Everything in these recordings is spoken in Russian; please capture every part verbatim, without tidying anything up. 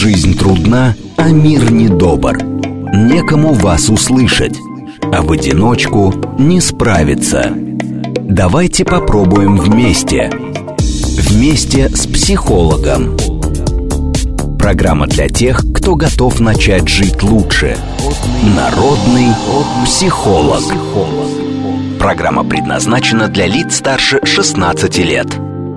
Жизнь трудна, а мир недобр. Некому вас услышать, а в одиночку не справиться. Давайте попробуем вместе. Вместе с психологом. Программа для тех, кто готов начать жить лучше. Народный психолог. Программа предназначена для лиц старше шестнадцати лет.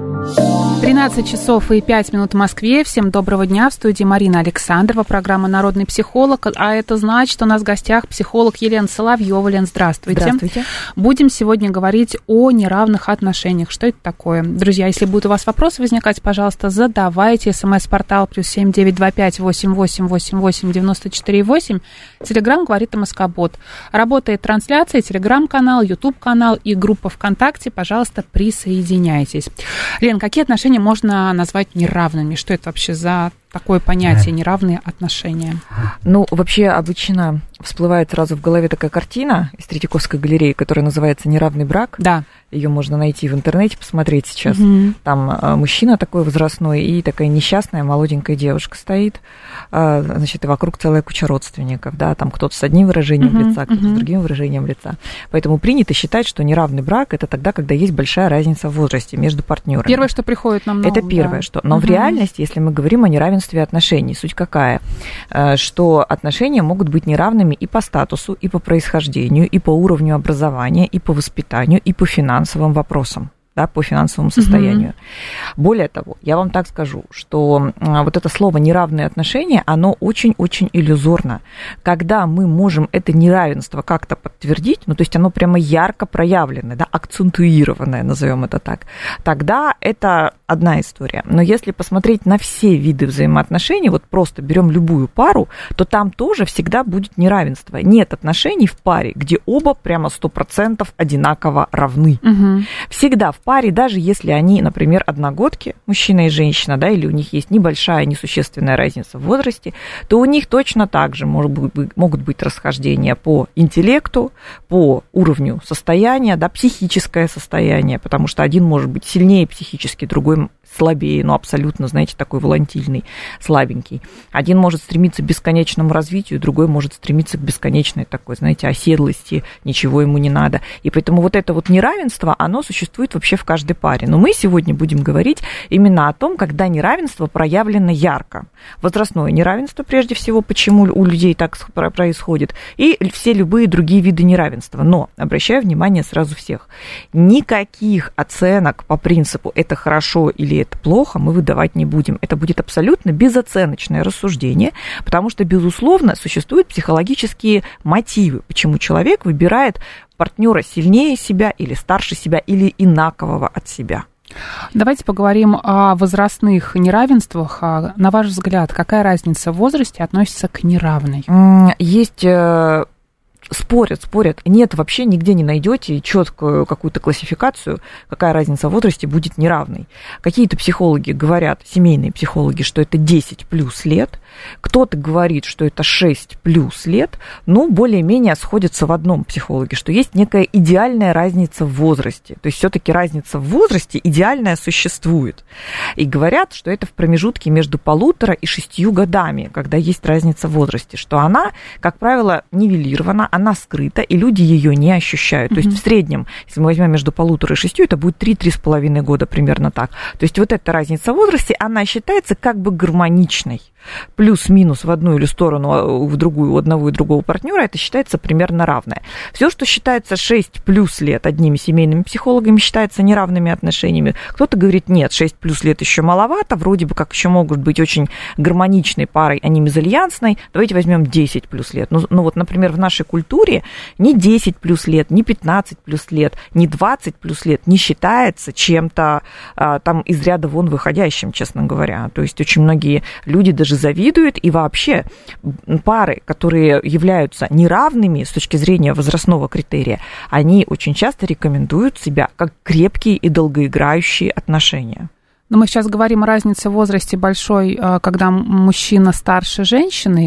тринадцать часов и пять минут в Москве. Всем доброго дня. В студии Марина Александрова, программа «Народный психолог». А это значит, что у нас в гостях психолог Елена Соловьева. Лен, здравствуйте. Здравствуйте. Будем сегодня говорить о неравных отношениях. Что это такое? Друзья, если будут у вас вопросы возникать, пожалуйста, задавайте. СМС-портал плюс семь девять два пять восемь восемь восемь восемь девяносто четыре восемь. Телеграм говорит МСК-бот. Работает трансляция, телеграм-канал, ютуб-канал и группа ВКонтакте. Пожалуйста, присоединяйтесь. Лен, какие отношения можно назвать неравными? Что это вообще за такое понятие неравные отношения? Ну, вообще обычно всплывает сразу в голове такая картина из Третьяковской галереи, которая называется «Неравный брак». Да. Ее можно найти в интернете, посмотреть сейчас. Угу. Там мужчина такой возрастной и такая несчастная молоденькая девушка стоит. Значит, и вокруг целая куча родственников. Да? Там кто-то с одним выражением угу. лица, кто-то угу. с другим выражением лица. Поэтому принято считать, что неравный брак – это тогда, когда есть большая разница в возрасте между партнерами. Первое, что приходит нам на ум. Это первое, да. что. Но угу. в реальности, если мы говорим о неравенстве отношений, суть какая? Что отношения могут быть неравными и по статусу, и по происхождению, и по уровню образования, и по воспитанию, и по финансовым вопросам. Да, по финансовому состоянию. Mm-hmm. Более того, я вам так скажу, что вот это слово «неравные отношения», оно очень-очень иллюзорно. Когда мы можем это неравенство как-то подтвердить, ну, то есть оно прямо ярко проявленное, да, акцентуированное, назовем это так, тогда это одна история. Но если посмотреть на все виды взаимоотношений, вот просто берем любую пару, то там тоже всегда будет неравенство. Нет отношений в паре, где оба прямо сто процентов одинаково равны. Mm-hmm. Всегда в паре, даже если они, например, одногодки, мужчина и женщина, да, или у них есть небольшая, несущественная разница в возрасте, то у них точно так же может быть, могут быть расхождения по интеллекту, по уровню состояния, да, психическое состояние, потому что один может быть сильнее психически, другой слабее, но абсолютно, знаете, такой волатильный, слабенький. Один может стремиться к бесконечному развитию, другой может стремиться к бесконечной такой, знаете, оседлости, ничего ему не надо. И поэтому вот это вот неравенство, оно существует вообще в каждой паре. Но мы сегодня будем говорить именно о том, когда неравенство проявлено ярко. Возрастное неравенство, прежде всего, почему у людей так происходит, и все любые другие виды неравенства. Но, обращаю внимание сразу всех, никаких оценок по принципу «это хорошо» или «это плохо» мы выдавать не будем. Это будет абсолютно безоценочное рассуждение, потому что, безусловно, существуют психологические мотивы, почему человек выбирает партнера сильнее себя или старше себя, или инакового от себя. Давайте поговорим о возрастных неравенствах. На ваш взгляд, какая разница в возрасте относится к неравной? Есть... Спорят, спорят. Нет, вообще нигде не найдете четкую какую-то классификацию, какая разница в возрасте будет неравной. Какие-то психологи говорят, семейные психологи, что это десять плюс лет, кто-то говорит, что это шесть плюс лет, но более-менее сходятся в одном психологе, что есть некая идеальная разница в возрасте. То есть все-таки разница в возрасте идеальная существует. И говорят, что это в промежутке между полутора и шестью годами, когда есть разница в возрасте, что она, как правило, нивелирована, она скрыта, и люди ее не ощущают. Mm-hmm. То есть в среднем, если мы возьмем между полутора и шестью, это будет три-три с половиной года, примерно так. То есть вот эта разница в возрасте, она считается как бы гармоничной. Плюс-минус в одну или сторону, в другую, у одного и другого партнера, это считается примерно равное. Все, что считается шесть плюс лет одними семейными психологами, считается неравными отношениями. Кто-то говорит, нет, шесть плюс лет еще маловато, вроде бы как еще могут быть очень гармоничной парой, а не мезальянсной. Давайте возьмем десять плюс лет. Ну, ну вот, например, в нашей культуре ни десять плюс лет, ни пятнадцать плюс лет, ни двадцать плюс лет не считается чем-то а, там из ряда вон выходящим, честно говоря. То есть очень многие люди даже завидуют, и вообще пары, которые являются неравными с точки зрения возрастного критерия, они очень часто рекомендуют себя как крепкие и долгоиграющие отношения. Но мы сейчас говорим о разнице в возрасте большой, когда мужчина старше женщины,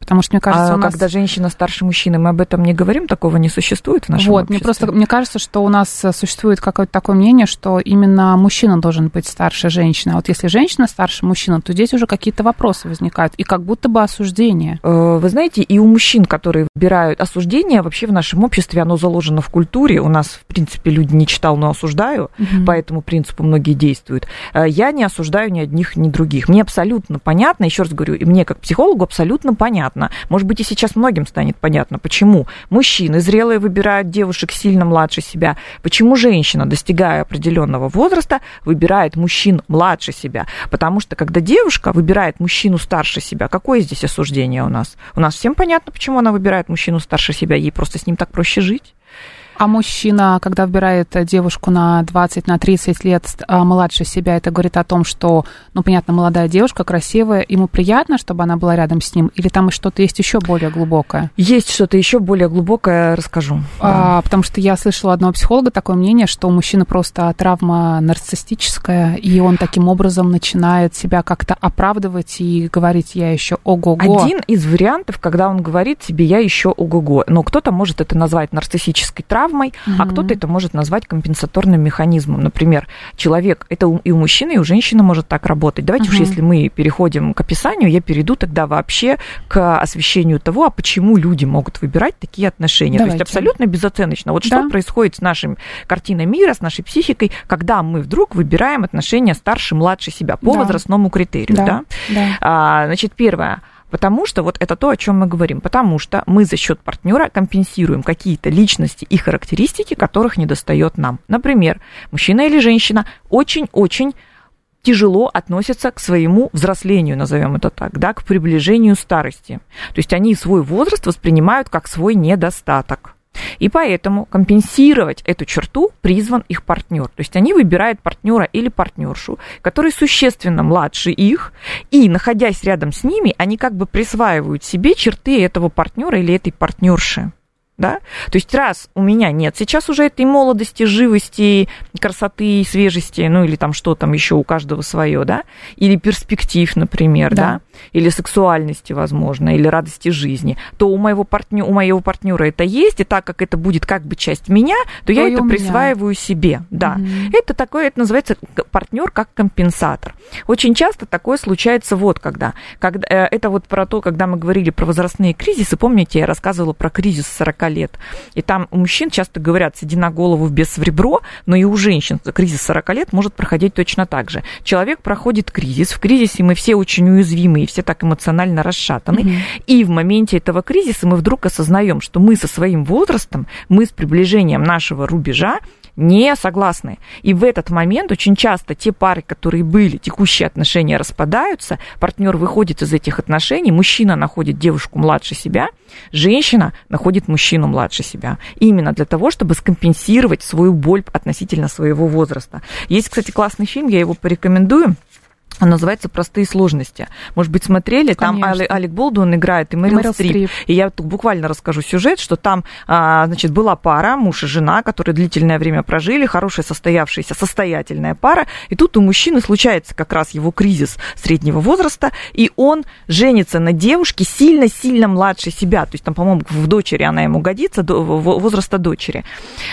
Потому что, мне кажется, а у нас... когда женщина старше мужчины, мы об этом не говорим, такого не существует в нашем вот, обществе. Мне просто, мне кажется, что у нас существует какое-то такое мнение, что именно мужчина должен быть старше женщины. А вот если женщина старше мужчины, то здесь уже какие-то вопросы возникают, и как будто бы осуждение. Вы знаете, и у мужчин, которые выбирают осуждение, вообще в нашем обществе оно заложено в культуре. У нас, в принципе, люди не читал, но осуждаю, угу. по этому принципу многие действуют. Я не осуждаю ни одних, ни других. Мне абсолютно понятно, еще раз говорю, и мне как психологу абсолютно понятно. Может быть, и сейчас многим станет понятно, почему мужчины зрелые выбирают девушек сильно младше себя, почему женщина, достигая определенного возраста, выбирает мужчин младше себя. Потому что, когда девушка выбирает мужчину старше себя, какое здесь осуждение у нас? У нас всем понятно, почему она выбирает мужчину старше себя, ей просто с ним так проще жить. А мужчина, когда выбирает девушку на двадцать, на тридцать лет младше себя, это говорит о том, что, ну, понятно, молодая девушка, красивая, ему приятно, чтобы она была рядом с ним, или там что-то есть еще более глубокое? Есть что-то еще более глубокое, расскажу. А, потому что я слышала у одного психолога такое мнение, что у мужчины просто травма нарциссическая, и он таким образом начинает себя как-то оправдывать и говорить: я еще ого-го. Один из вариантов, когда он говорит себе: я еще ого-го. Но кто-то может это назвать нарциссической травмой, Mm-hmm. а кто-то это может назвать компенсаторным механизмом. Например, человек, это и у мужчины, и у женщины может так работать. Давайте mm-hmm. уж, если мы переходим к описанию, я перейду тогда вообще к освещению того, а почему люди могут выбирать такие отношения. Давайте. То есть абсолютно безоценочно. Вот да. что происходит с нашей картиной мира, с нашей психикой, когда мы вдруг выбираем отношения старше-младше себя по да. возрастному критерию. Да. Да? Да. А, значит, первое. Потому что вот это то, о чем мы говорим. Потому что мы за счет партнера компенсируем какие-то личности и характеристики, которых недостает нам. Например, мужчина или женщина очень-очень тяжело относятся к своему взрослению, назовем это так, да, к приближению старости. То есть они свой возраст воспринимают как свой недостаток. И поэтому компенсировать эту черту призван их партнер. То есть они выбирают партнера или партнершу, который существенно младше их, и, находясь рядом с ними, они как бы присваивают себе черты этого партнера или этой партнерши. Да? То есть раз у меня нет сейчас уже этой молодости, живости, красоты, свежести, ну или там что там еще у каждого свое, да, или перспектив, например, да, да? Или сексуальности, возможно, или радости жизни, то у моего партнера, у моего партнера это есть, и так как это будет как бы часть меня, то, то я это присваиваю себе, да. Угу. Это такое, это называется партнер как компенсатор. Очень часто такое случается вот когда, когда это вот про то, когда мы говорили про возрастные кризисы, помните, я рассказывала про кризис сорока лет. И там у мужчин часто говорят: седи на голову, в бес в ребро, но и у женщин кризис сорока лет может проходить точно так же. Человек проходит кризис, в кризисе мы все очень уязвимы, и все так эмоционально расшатаны, mm-hmm. и в моменте этого кризиса мы вдруг осознаем, что мы со своим возрастом, мы с приближением нашего рубежа не согласны. И в этот момент очень часто те пары, которые были, текущие отношения распадаются, партнер выходит из этих отношений, мужчина находит девушку младше себя, женщина находит мужчину младше себя. Именно для того, чтобы скомпенсировать свою боль относительно своего возраста. Есть, кстати, классный фильм, я его порекомендую. Он называется «Простые сложности». Может быть, смотрели? Конечно. Там Алек Болдуин играет и Мэрил, Мэрил Стрип. Стрип. И я тут буквально расскажу сюжет, что там, значит, была пара, муж и жена, которые длительное время прожили, хорошая, состоявшаяся, состоятельная пара. И тут у мужчины случается как раз его кризис среднего возраста, и он женится на девушке сильно-сильно младше себя. То есть там, по-моему, в дочери она ему годится, возраста дочери.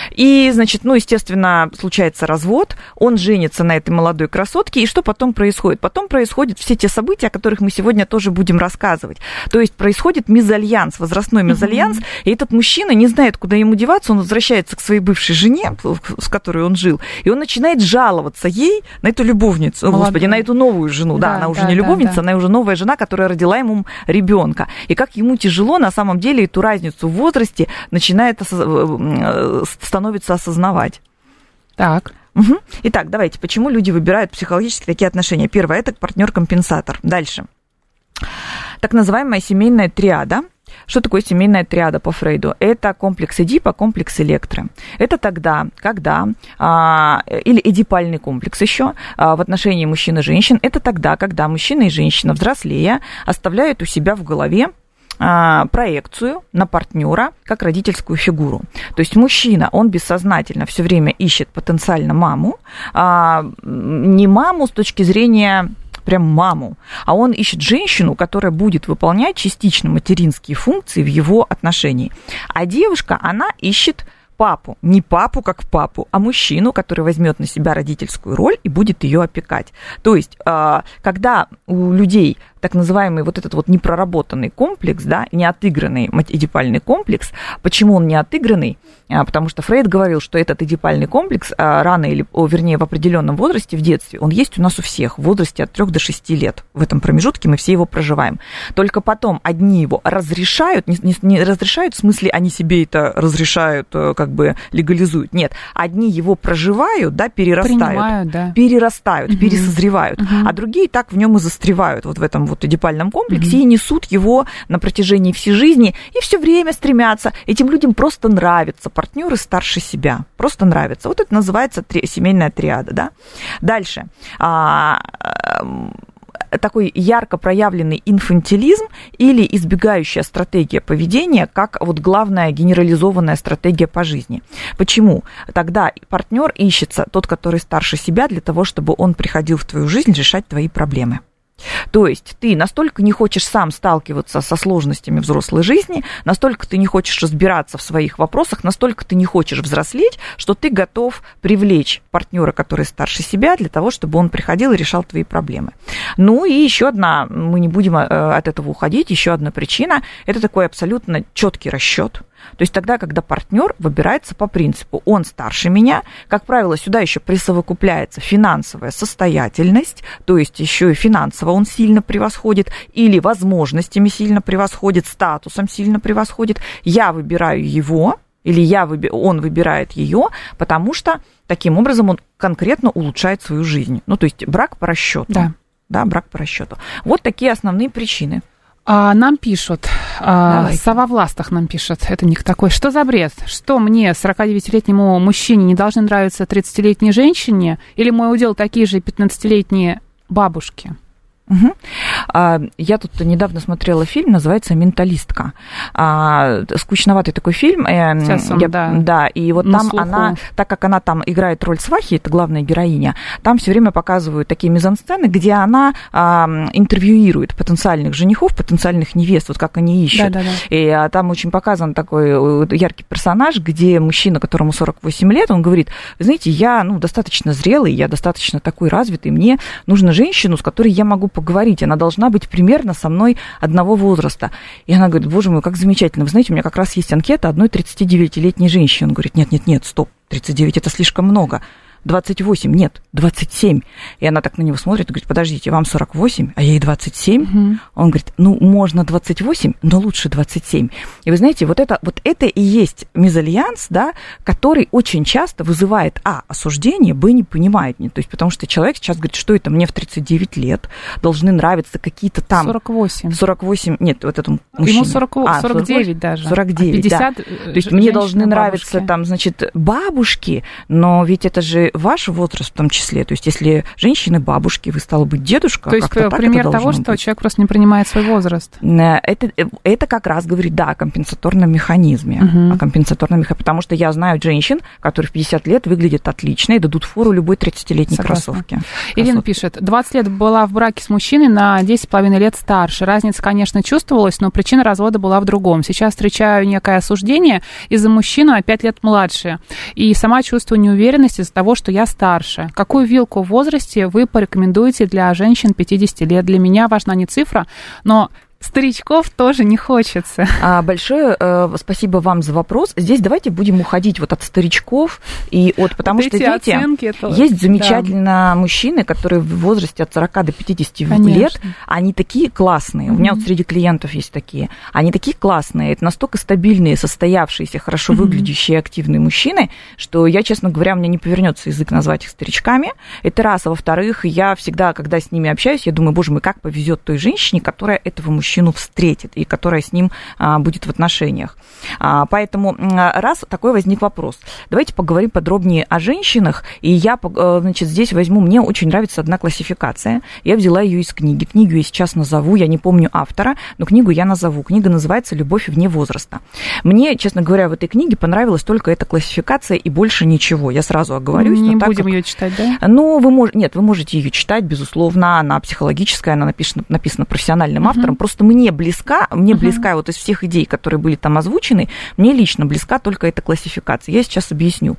И, значит, ну, естественно, случается развод, он женится на этой молодой красотке, и что потом происходит? Потом происходят все те события, о которых мы сегодня тоже будем рассказывать. То есть происходит мезальянс, возрастной мезальянс, mm-hmm. и этот мужчина не знает, куда ему деваться, он возвращается к своей бывшей жене, с которой он жил, и он начинает жаловаться ей на эту любовницу, Молодой. Господи, на эту новую жену. Да, да она уже да, не любовница, да, да. она уже новая жена, которая родила ему ребенка. И как ему тяжело на самом деле эту разницу в возрасте начинает становится осознавать. Так. Угу. Итак, давайте, почему люди выбирают психологически такие отношения? Первое, это партнер-компенсатор. Дальше. Так называемая семейная триада. Что такое семейная триада по Фрейду? Это комплекс Эдипа, комплекс Электры. Это тогда, когда, а, или эдипальный комплекс еще а, в отношении мужчин и женщин, это тогда, когда мужчина и женщина, взрослея, оставляют у себя в голове проекцию на партнера как родительскую фигуру. То есть мужчина, он бессознательно все время ищет потенциально маму, а не маму с точки зрения прям маму, а он ищет женщину, которая будет выполнять частично материнские функции в его отношении. А девушка, она ищет папу, не папу как папу, а мужчину, который возьмет на себя родительскую роль и будет ее опекать. То есть, когда у людей так называемый вот этот вот непроработанный комплекс, да, неотыгранный эдипальный комплекс. Почему он не отыгранный? Потому что Фрейд говорил, что этот эдипальный комплекс рано или, вернее, в определенном возрасте, в детстве, он есть у нас у всех, в возрасте от трёх до шести лет. В этом промежутке мы все его проживаем. Только потом одни его разрешают, не, не, не разрешают, в смысле, они себе это разрешают, как бы легализуют. Нет, одни его проживают, да, перерастают, Принимают, да. перерастают, угу. пересозревают, угу. а другие так в нем и застревают, вот в этом вот эдипальном комплексе, mm-hmm. и несут его на протяжении всей жизни, и все время стремятся. Этим людям просто нравятся партнеры старше себя. Просто нравятся. Вот это называется три, семейная триада, да. Дальше. А, такой ярко проявленный инфантилизм или избегающая стратегия поведения, как вот главная генерализованная стратегия по жизни. Почему? Тогда партнер ищется, тот, который старше себя, для того, чтобы он приходил в твою жизнь решать твои проблемы. То есть ты настолько не хочешь сам сталкиваться со сложностями взрослой жизни, настолько ты не хочешь разбираться в своих вопросах, настолько ты не хочешь взрослеть, что ты готов привлечь партнера, который старше себя, для того, чтобы он приходил и решал твои проблемы. Ну и еще одна, мы не будем от этого уходить, еще одна причина, это такой абсолютно четкий расчет. То есть тогда, когда партнер выбирается по принципу «он старше меня», как правило, сюда еще присовокупляется финансовая состоятельность, то есть еще и финансово он сильно превосходит, или возможностями сильно превосходит, статусом сильно превосходит. Я выбираю его, или я выби... он выбирает ее, потому что таким образом он конкретно улучшает свою жизнь. Ну, то есть брак по расчету. Да. Да, брак по расчету. Вот такие основные причины. А, нам пишут, а, Сова в ластах нам пишет, это ник такой, что за бред, что мне, сорокадевятилетнему мужчине, не должны нравиться тридцатилетней женщине, или мой удел такие же пятнадцатилетние бабушки? Угу. Я тут недавно смотрела фильм, называется «Менталистка». Скучноватый такой фильм. Сейчас он, Я, да. Да, и вот На там слуху. она, так как она там играет роль свахи, это главная героиня, там все время показывают такие мизансцены, где она а, интервьюирует потенциальных женихов, потенциальных невест, вот как они ищут. Да, да, да. И а, там очень показан такой яркий персонаж, где мужчина, которому сорок восемь лет, он говорит: вы знаете, я ну, достаточно зрелый, я достаточно такой развитый, мне нужно женщину, с которой я могу поговорить, она должна быть примерно со мной одного возраста. И она говорит: боже мой, как замечательно, вы знаете, у меня как раз есть анкета одной тридцатидевятилетней женщины. Он говорит: нет-нет-нет, стоп, тридцать девять это слишком много. двадцать восемь, нет, двадцать семь. И она так на него смотрит и говорит: подождите, вам сорок восемь, а ей двадцать семь? Угу. Он говорит: ну, можно двадцать восемь, но лучше двадцать семь. И вы знаете, вот это, вот это и есть мезальянс, да, который очень часто вызывает, а, осуждение, б, непонимание. То есть, потому что человек сейчас говорит, что это мне в тридцать девять лет должны нравиться какие-то там... сорок восемь. сорок восемь, нет, вот этому мужчине. Ему сорок, а, сорок девять даже. сорок девять, а пятьдесят, да. То есть, мне должны нравиться там, значит, бабушки, но ведь это же ваш возраст в том числе. То есть, если женщины бабушки, вы, стало быть, дедушка, то есть, пример того, что быть. Человек просто не принимает свой возраст. Это, это как раз говорит, да, о компенсаторном механизме. Uh-huh. О компенсаторном механизме. Потому что я знаю женщин, которые в пятьдесят лет выглядят отлично и дадут фору любой тридцатилетней кроссовке. Ирина пишет: двадцать лет была в браке с мужчиной, на десять с половиной лет старше. Разница, конечно, чувствовалась, но причина развода была в другом. Сейчас встречаю некое осуждение из-за мужчины, а пять лет младше. И сама чувствую неуверенность из-за того, что я старше. Какую вилку в возрасте вы порекомендуете для женщин пятидесяти лет? Для меня важна не цифра, но старичков тоже не хочется. А, большое э, спасибо вам за вопрос. Здесь давайте будем уходить вот от старичков и от, потому вот что, видите, это... есть замечательно да. мужчины, которые в возрасте от сорока до пятидесяти Конечно. Лет, они такие классные. Mm-hmm. У меня вот среди клиентов есть такие. Они такие классные, это настолько стабильные, состоявшиеся, хорошо mm-hmm. выглядящие, активные мужчины, что я, честно говоря, мне не повернется язык назвать их старичками. Это раз. А во-вторых, я всегда, когда с ними общаюсь, я думаю, боже мой, как повезет той женщине, которая этого мужчины мужчину встретит и которая с ним а, будет в отношениях. А, поэтому раз такой возник вопрос, давайте поговорим подробнее о женщинах. И я, значит, здесь возьму, мне очень нравится одна классификация. Я взяла ее из книги. Книгу я сейчас назову, я не помню автора, но книгу я назову. Книга называется «Любовь вне возраста». Мне, честно говоря, в этой книге понравилась только эта классификация и больше ничего. Я сразу оговорюсь. Не будем как... ее читать, да? Ну, вы мож... Нет, вы можете ее читать, безусловно. Она психологическая, она написана, написана профессиональным uh-huh. автором. Просто мне близка, мне uh-huh. близка вот из всех идей, которые были там озвучены, мне лично близка только эта классификация. Я сейчас объясню.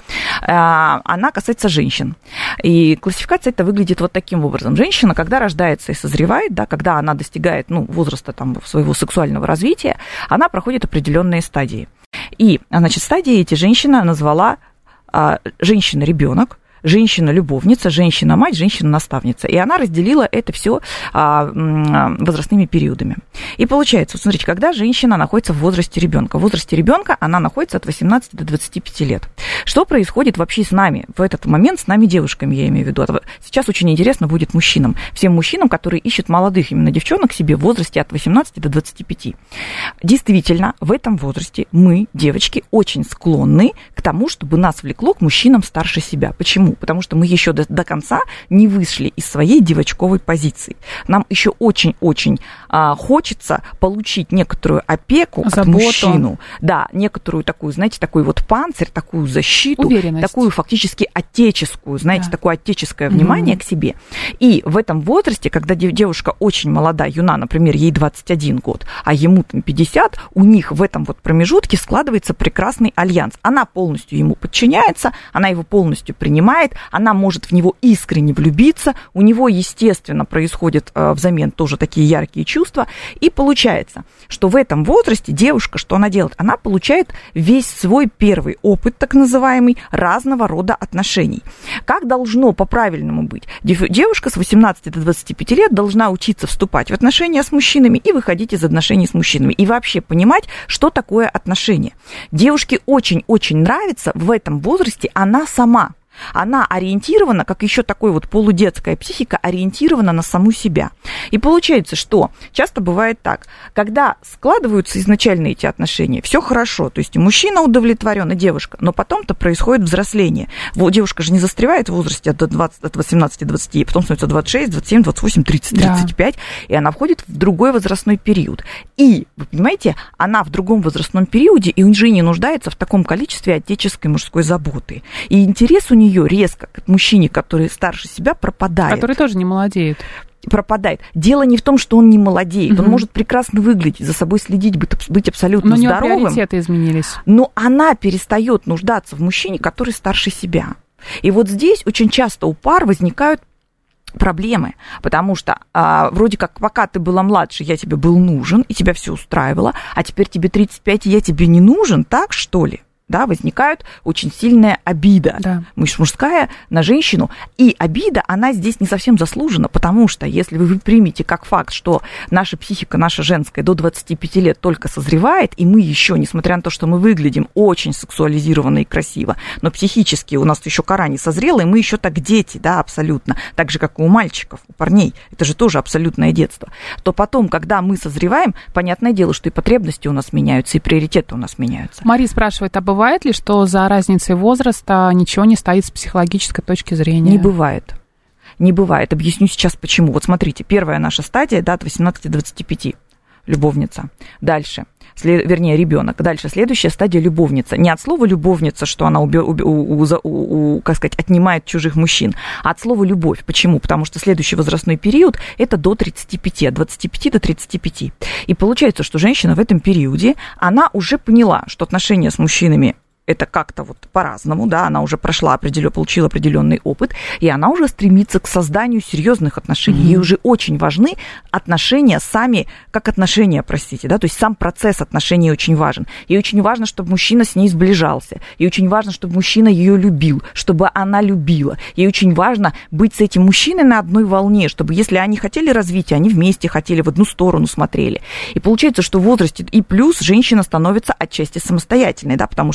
Она касается женщин. И классификация это выглядит вот таким образом. Женщина, когда рождается и созревает, да, когда она достигает ну, возраста там, своего сексуального развития, она проходит определенные стадии. И, значит, стадии эти женщина назвала а, женщина-ребенок, женщина-любовница, женщина-мать, женщина-наставница. И она разделила это все а, возрастными периодами. И получается, вот смотрите, когда женщина находится в возрасте ребенка, в возрасте ребенка она находится от восемнадцати до двадцати пяти лет. Что происходит вообще с нами в этот момент, с нами девушками, я имею в виду? Сейчас очень интересно будет мужчинам, всем мужчинам, которые ищут молодых именно девчонок себе в возрасте от восемнадцати до двадцати пяти. Действительно, в этом возрасте мы, девочки, очень склонны к тому, чтобы нас влекло к мужчинам старше себя. Почему? Потому что мы еще до, до конца не вышли из своей девочковой позиции. Нам еще очень-очень а, хочется получить некоторую опеку Заботу. От мужчину. Да, некоторую такую, знаете, такой вот панцирь, такую защиту, уверенность. Такую фактически отеческую, знаете, да. такое отеческое внимание угу. к себе. И в этом возрасте, когда девушка очень молодая, юна, например, ей двадцать один год, а ему там пятьдесят, у них в этом вот промежутке складывается прекрасный альянс. Она полностью ему подчиняется, она его полностью принимает, она может в него искренне влюбиться, у него, естественно, происходят э, взамен тоже такие яркие чувства, и получается, что в этом возрасте девушка, что она делает? Она получает весь свой первый опыт, так называемый, разного рода отношений. Как должно по-правильному быть? Девушка с восемнадцати до двадцати пяти лет должна учиться вступать в отношения с мужчинами и выходить из отношений с мужчинами, и вообще понимать, что такое отношения. Девушке очень-очень нравится в этом возрасте она сама. Она ориентирована, как еще такой вот полудетская психика, ориентирована на саму себя. И получается, что часто бывает так, когда складываются изначально эти отношения, все хорошо, то есть и мужчина удовлетворен, и девушка, но потом-то происходит взросление. Вот девушка же не застревает в возрасте от, двадцати, от восемнадцати до двадцати, потом становится двадцать шесть, двадцать семь, двадцать восемь, тридцать, тридцать пять, да. И она входит в другой возрастной период. И, вы понимаете, она в другом возрастном периоде и уже не нуждается в таком количестве отеческой мужской заботы. И интерес у нее ее резко к мужчине, который старше себя, пропадает. Который тоже не молодеет. Пропадает. Дело не в том, что он не молодеет. Угу. Он может прекрасно выглядеть, за собой следить, быть, быть абсолютно но здоровым. Но у него приоритеты изменились. Но она перестает нуждаться в мужчине, который старше себя. И вот здесь очень часто у пар возникают проблемы, потому что а, вроде как пока ты была младше, я тебе был нужен, и тебя все устраивало, а теперь тебе тридцать пять, и я тебе не нужен, так что ли? Да, возникает очень сильная обида, да. мужская на женщину. И обида, она здесь не совсем заслужена, потому что если вы примете как факт, что наша психика, наша женская до двадцати пяти лет только созревает, и мы еще, несмотря на то, что мы выглядим очень сексуализированно и красиво, но психически у нас еще кора не созрела, и мы еще так дети, да, абсолютно, так же, как и у мальчиков, у парней, это же тоже абсолютное детство, то потом, когда мы созреваем, понятное дело, что и потребности у нас меняются, и приоритеты у нас меняются. Мария спрашивает, а бывает ли, что за разницей возраста ничего не стоит с психологической точки зрения? Не бывает. Не бывает. Объясню сейчас почему. Вот смотрите, первая наша стадия, да, от восемнадцати до двадцати пяти. Любовница. Дальше. След... Вернее, ребенок. Дальше следующая стадия любовница. Не от слова любовница, что она убе... у... У... У... У... как сказать, отнимает чужих мужчин, а от слова любовь. Почему? Потому что следующий возрастной период это до тридцати пяти, от двадцати пяти до тридцати пяти. И получается, что женщина в этом периоде, она уже поняла, что отношения с мужчинами это как-то вот по-разному, да, она уже прошла определенно, получила определенный опыт, и она уже стремится к созданию серьезных отношений. Mm-hmm. Ей уже очень важны отношения сами, как отношения, простите, да, то есть сам процесс отношений очень важен. Ей очень важно, чтобы мужчина с ней сближался, ей очень важно, чтобы мужчина ее любил, чтобы она любила. Ей очень важно быть с этим мужчиной на одной волне, чтобы если они хотели развития, они вместе хотели, в одну сторону смотрели. И получается, что в возрасте и плюс женщина становится отчасти самостоятельной, да, потому что, как правило,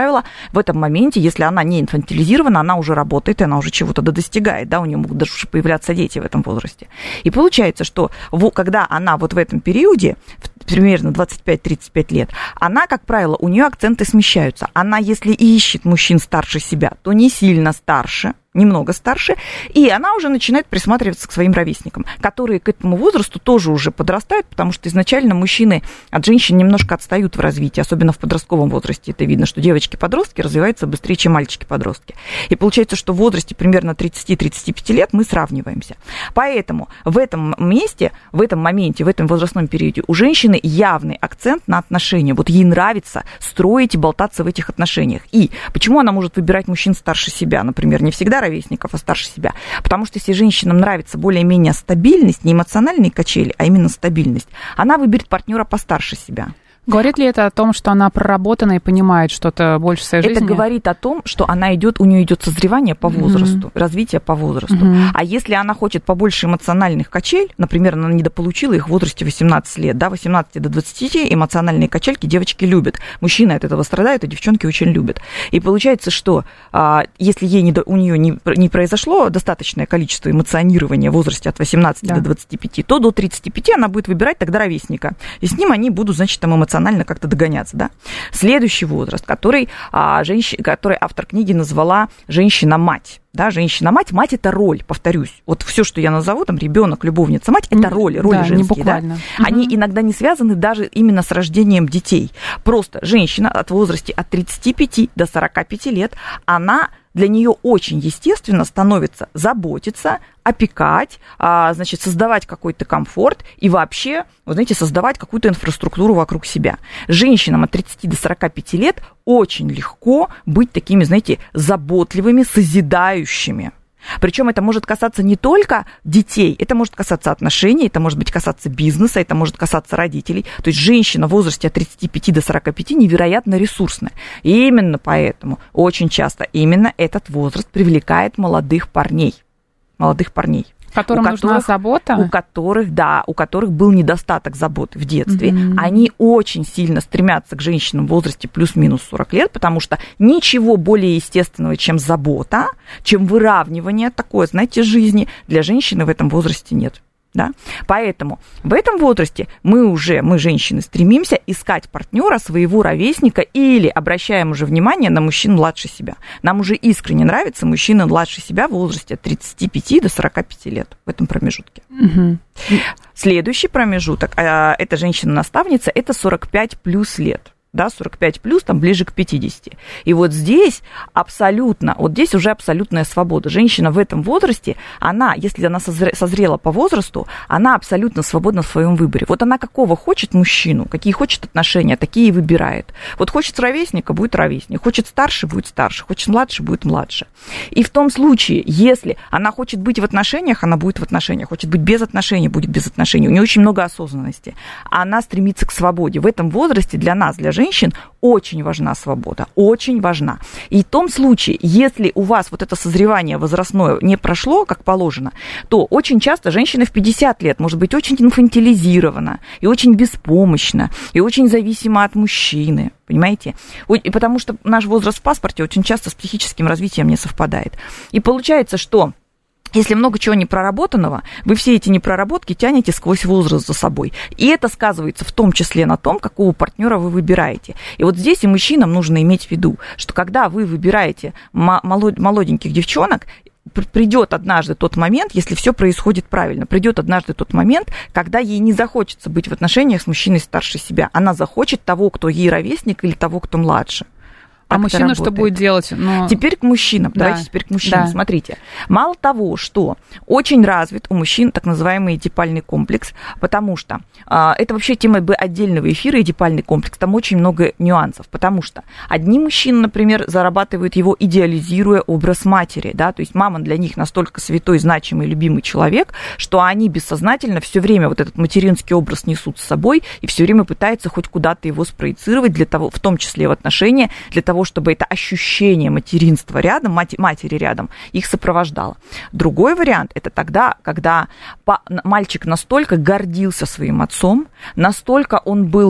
правило, в этом моменте, если она не инфантилизирована, она уже работает, и она уже чего-то достигает, да, у нее могут даже уже появляться дети в этом возрасте. И получается, что когда она вот в этом периоде, примерно двадцать пять тридцать пять лет, она, как правило, у нее акценты смещаются. Она, если ищет мужчин старше себя, то не сильно старше, немного старше, и она уже начинает присматриваться к своим ровесникам, которые к этому возрасту тоже уже подрастают, потому что изначально мужчины от женщин немножко отстают в развитии, особенно в подростковом возрасте. Это видно, что девочки-подростки развиваются быстрее, чем мальчики-подростки. И получается, что в возрасте примерно тридцать-тридцать пять лет мы сравниваемся. Поэтому в этом месте, в этом моменте, в этом возрастном периоде у женщины явный акцент на отношения. Вот ей нравится строить и болтаться в этих отношениях. И почему она может выбирать мужчин старше себя, например, не всегда ровесников, а старше себя. Потому что если женщинам нравится более-менее стабильность, не эмоциональные качели, а именно стабильность, она выберет партнера постарше себя. Говорит ли это о том, что она проработана и понимает что-то больше в своей это жизни? Это говорит о том, что она идет, у нее идет созревание по возрасту, mm-hmm. развитие по возрасту. Mm-hmm. А если она хочет побольше эмоциональных качель, например, она недополучила их в возрасте восемнадцати лет, да, восемнадцати до двадцати эмоциональные качельки девочки любят. Мужчины от этого страдают, а девчонки очень любят. И получается, что а, если ей не, у нее не, не произошло достаточное количество эмоционирования в возрасте от восемнадцати да. до двадцати пяти, то до тридцати пяти она будет выбирать тогда ровесника. И с ним они будут, значит, там эмоционально как-то догоняться, да. Следующий возраст, который, а, женщ... который автор книги назвала «женщина-мать». Да, женщина-мать, мать – это роль, повторюсь. Вот все, что я назову, там, ребенок, любовница, мать – это роли, роли да, женские. Да? Угу. Они иногда не связаны даже именно с рождением детей. Просто женщина от возраста от тридцати пяти до сорока пяти лет, она для нее очень естественно становится заботиться, опекать, значит, создавать какой-то комфорт и вообще, вы знаете, создавать какую-то инфраструктуру вокруг себя. Женщинам от тридцати до сорока пяти лет очень легко быть такими, знаете, заботливыми, созидающими. Причем это может касаться не только детей, это может касаться отношений, это может быть касаться бизнеса, это может касаться родителей. То есть женщина в возрасте от тридцати пяти до сорока пяти невероятно ресурсная. И именно поэтому очень часто именно этот возраст привлекает молодых парней. Молодых парней. Которым нужна забота? У которых, да, у которых был недостаток заботы в детстве. Mm-hmm. Они очень сильно стремятся к женщинам в возрасте плюс-минус сорок лет, потому что ничего более естественного, чем забота, чем выравнивание такое, знаете, жизни для женщины в этом возрасте нет. Да? Поэтому в этом возрасте мы уже, мы, женщины, стремимся искать партнера, своего ровесника, или обращаем уже внимание на мужчин младше себя. Нам уже искренне нравится мужчина младше себя в возрасте от тридцати пяти до сорока пяти лет в этом промежутке. Угу. Следующий промежуток, это женщина-наставница, это сорок пять плюс лет. Да, сорок пять плюс, там ближе к пятидесяти. И вот здесь абсолютно, вот здесь уже абсолютная свобода. Женщина в этом возрасте, она, если она созрела по возрасту, она абсолютно свободна в своем выборе. Вот она какого хочет мужчину, какие хочет отношения, такие и выбирает. Вот хочет ровесника, будет ровесник. Хочет старше, будет старше. Хочет младше, будет младше. И в том случае, если она хочет быть в отношениях, она будет в отношениях. Хочет быть без отношений, будет без отношений. У нее очень много осознанности. Она стремится к свободе. В этом возрасте для нас, для женщин, женщин очень важна свобода, очень важна. И в том случае, если у вас вот это созревание возрастное не прошло, как положено, то очень часто женщина в пятьдесят лет может быть очень инфантилизирована, и очень беспомощна, и очень зависима от мужчины, понимаете? И потому что наш возраст в паспорте очень часто с психическим развитием не совпадает. И получается, что если много чего не проработанного, вы все эти непроработки тянете сквозь возраст за собой. И это сказывается в том числе на том, какого партнера вы выбираете. И вот здесь и мужчинам нужно иметь в виду, что когда вы выбираете молоденьких девчонок, придет однажды тот момент, если все происходит правильно, придет однажды тот момент, когда ей не захочется быть в отношениях с мужчиной старше себя. Она захочет того, кто ей ровесник, или того, кто младше. А мужчина что будет делать? Но... Теперь к мужчинам. Да. Давайте теперь к мужчинам. Да. Смотрите. Мало того, что очень развит у мужчин так называемый эдипальный комплекс, потому что а, это вообще тема бы отдельного эфира, эдипальный комплекс. Там очень много нюансов, потому что одни мужчины, например, зарабатывают его, идеализируя образ матери, да, то есть мама для них настолько святой, значимый, любимый человек, что они бессознательно все время вот этот материнский образ несут с собой и все время пытаются хоть куда-то его спроецировать, для того, в том числе в отношения, для того, чтобы это ощущение материнства рядом, мати, матери рядом, их сопровождало. Другой вариант – это тогда, когда мальчик настолько гордился своим отцом, настолько он был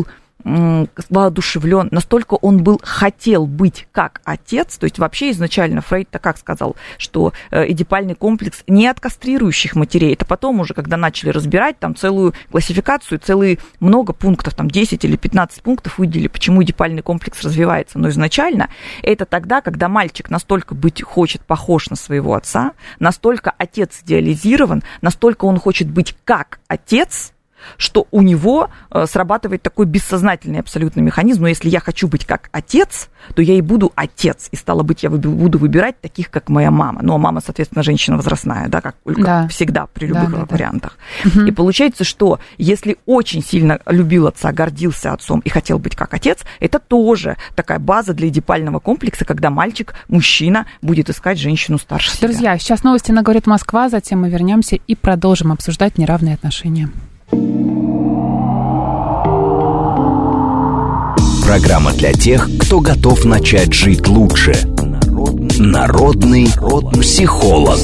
воодушевлен, настолько он был, хотел быть как отец, то есть вообще изначально Фрейд-то как сказал, что эдипальный комплекс не от кастрирующих матерей, это потом уже, когда начали разбирать там целую классификацию, целые много пунктов, там десять или пятнадцать пунктов выделили, почему эдипальный комплекс развивается, но изначально это тогда, когда мальчик настолько быть хочет похож на своего отца, настолько отец идеализирован, настолько он хочет быть как отец, что у него срабатывает такой бессознательный абсолютно механизм, но если я хочу быть как отец, то я и буду отец, и стало быть, я буду выбирать таких, как моя мама. Ну, а мама, соответственно, женщина возрастная, да, как Ольга, да. всегда при любых да, да, вариантах. Да. И получается, что если очень сильно любил отца, гордился отцом и хотел быть как отец, это тоже такая база для эдипального комплекса, когда мальчик, мужчина, будет искать женщину старше себя. Друзья, сейчас новости на «Говорит Москва», затем мы вернемся и продолжим обсуждать неравные отношения. Программа для тех, кто готов начать жить лучше. Народный психолог.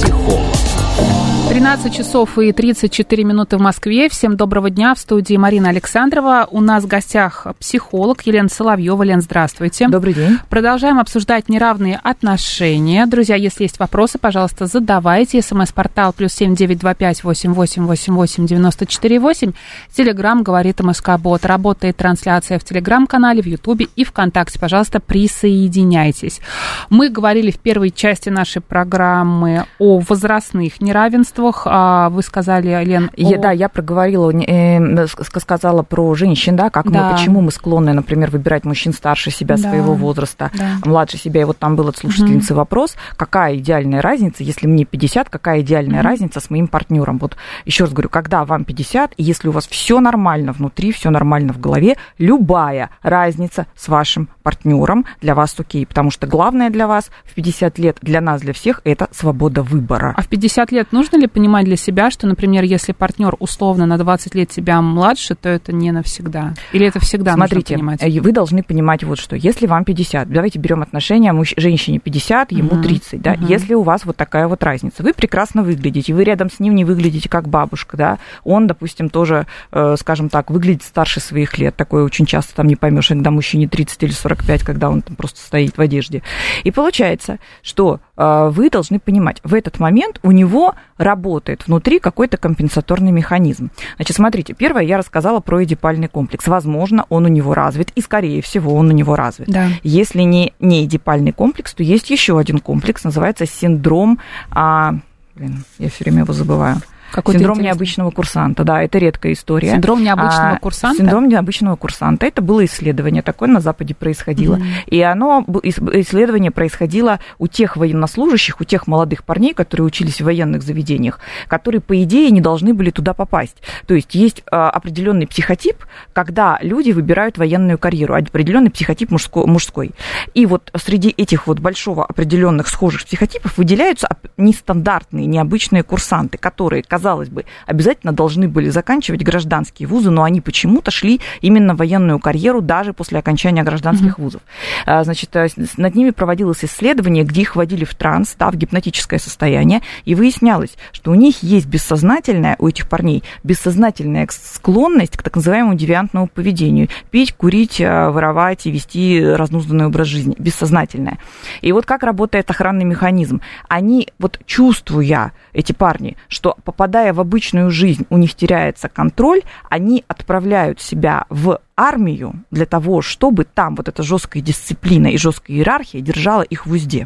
тринадцать часов и тридцать четыре минуты в Москве. Всем доброго дня. В студии Марина Александрова. У нас в гостях психолог Елена Соловьева. Лен, здравствуйте. Добрый день. Продолжаем обсуждать неравные отношения. Друзья, если есть вопросы, пожалуйста, задавайте. СМС-портал плюс семь девять два пять восемь восемь восемь восемь девяносто четыре восемь. Телеграм говорит МСК-бот. Работает трансляция в Телеграм-канале, в Ютубе и ВКонтакте. Пожалуйста, присоединяйтесь. Мы говорили в первой части нашей программы о возрастных неравенствах. Вы сказали, Лен, я, о... Да, я проговорила, э, сказала про женщин, да, как да. мы, почему мы склонны, например, выбирать мужчин старше себя, да. своего возраста, да. младше себя. И вот там был от слушательницы угу. вопрос, какая идеальная разница, если мне пятьдесят, какая идеальная угу. разница с моим партнером. Вот еще раз говорю, когда вам пятьдесят, и если у вас все нормально внутри, все нормально в голове, любая разница с вашим партнером для вас окей, потому что главное для вас в пятьдесят лет, для нас, для всех, это свобода выбора. А в пятьдесят лет нужно ли понимать для себя, что, например, если партнер условно на двадцать лет тебя младше, то это не навсегда? Или это всегда Смотрите, нужно понимать? Вы должны понимать вот что. Если вам пятьдесят, давайте берем отношения, муж... женщине пятьдесят, ему uh-huh. тридцать, да, uh-huh. если у вас вот такая вот разница, вы прекрасно выглядите, вы рядом с ним не выглядите как бабушка, да, он, допустим, тоже, э, скажем так, выглядит старше своих лет, такое очень часто там не поймешь, когда мужчине тридцать или сорок пять, когда он там просто стоит в одежде. И получается, что э, вы должны понимать, в этот момент у него работает внутри какой-то компенсаторный механизм. Значит, смотрите, первое, я рассказала про эдипальный комплекс. Возможно, он у него развит, и, скорее всего, он у него развит. Да. Если не, не эдипальный комплекс, то есть еще один комплекс, называется синдром... А, блин, я все время его забываю. Какой-то синдром интересный. необычного курсанта, да, это редкая история. Синдром необычного а, курсанта? Синдром необычного курсанта. Это было исследование, такое на Западе происходило. Mm-hmm. И оно, исследование происходило у тех военнослужащих, у тех молодых парней, которые учились в военных заведениях, которые, по идее, не должны были туда попасть. То есть есть а, определенный психотип, когда люди выбирают военную карьеру, определенный психотип мужской, мужской. И вот среди этих вот большого определенных схожих психотипов выделяются нестандартные, необычные курсанты, которые, казалось бы, обязательно должны были заканчивать гражданские вузы, но они почему-то шли именно в военную карьеру даже после окончания гражданских mm-hmm. вузов. Значит, над ними проводилось исследование, где их вводили в транс, да, в гипнотическое состояние, и выяснялось, что у них есть бессознательная, у этих парней, бессознательная склонность к так называемому девиантному поведению. Пить, курить, воровать и вести разнузданный образ жизни. Бессознательная. И вот как работает охранный механизм. Они, вот чувствуя, эти парни, что попадая в обычную жизнь, у них теряется контроль, они отправляют себя в армию для того, чтобы там вот эта жесткая дисциплина и жесткая иерархия держала их в узде.